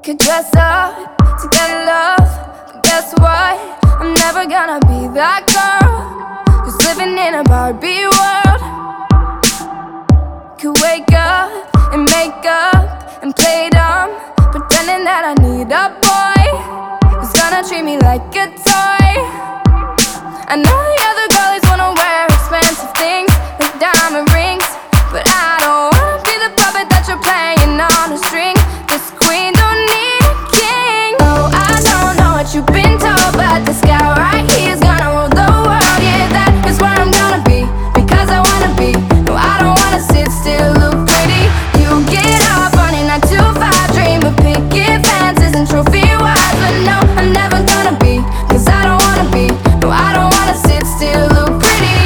Could dress up to get love, but guess what? I'm never gonna be that girl who's living in a Barbie world. Could wake up and make up and play dumb, pretending that I need a boy who's gonna treat me like a toy. I know the other girlies wanna wear expensive things like diamond rings, but I don't wanna be the puppet that you're playing on a string. This queen don't need a king. Oh, I don't know what you've been told, but this guy right here is gonna rule the world. Yeah, that is where I'm gonna be, because I wanna be. No, I don't wanna sit still, look pretty. You get up on your 9 to 5 dream of picket fences and trophy wives, but no, I'm never gonna be, cause I don't wanna be. No, I don't wanna sit still, look pretty.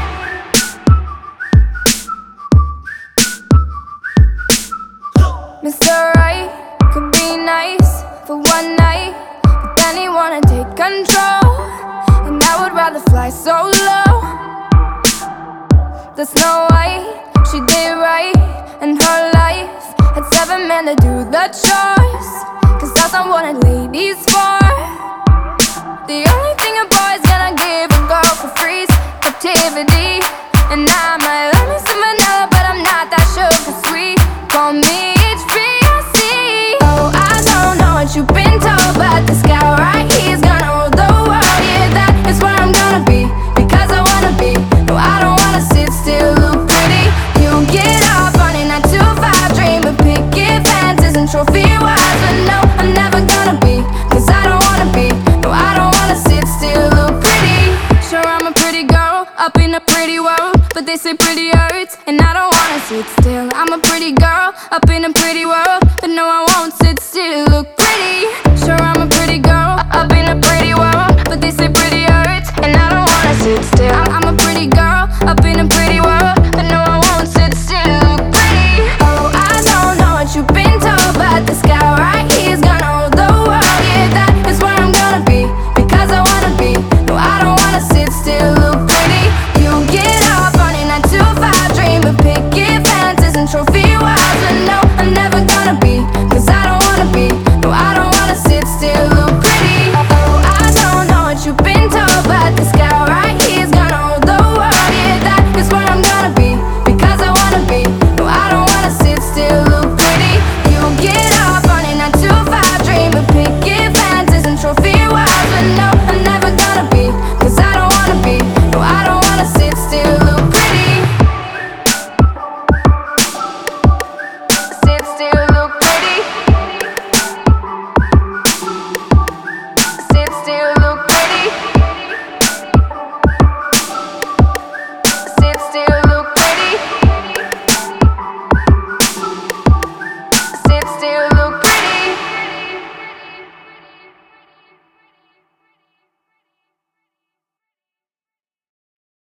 Mr. Right could be nice for one night, but then he wanna take control, and I would rather fly solo. The Snow White, she did right in her life, had 7 men to do the chores, cause that's not what a lady's for. The only thing a boy's gonna give a girl for free is captivity, and I might love me some vanilla, but I'm not that sugar sweet. Call me HBIC. Oh, I don't know what you've been told, but this guy right here is gonna rule the world. Yeah, that is where I'm gonna be, because I wanna be. No, I don't wanna sit still, look pretty. You get up on your 9 to 5 dream of picket fences and trophy wives, but no, I'm never gonna be, cause I don't wanna be. No, I don't wanna sit still, look pretty. Sure, I'm a pretty girl up in a pretty world, but they say pretty hurts, and I don't wanna sit still. I'm a pretty girl up in a pretty world, but no, I won't sit still, look pretty. Sure, I'm a pretty girl up in a pretty world, but they say pretty hurts, and I don't wanna sit still.